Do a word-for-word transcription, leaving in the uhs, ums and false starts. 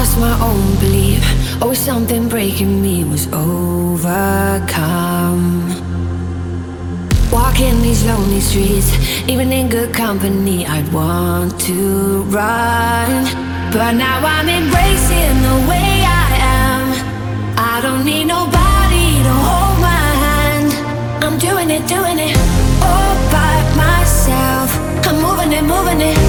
lost my own belief. Always something breaking me was overcome. Walking these lonely streets, even in good company, I'd want to run. But now I'm embracing the way I am. I don't need nobody to hold my hand. I'm doing it, doing it all by myself. I'm moving it, moving it.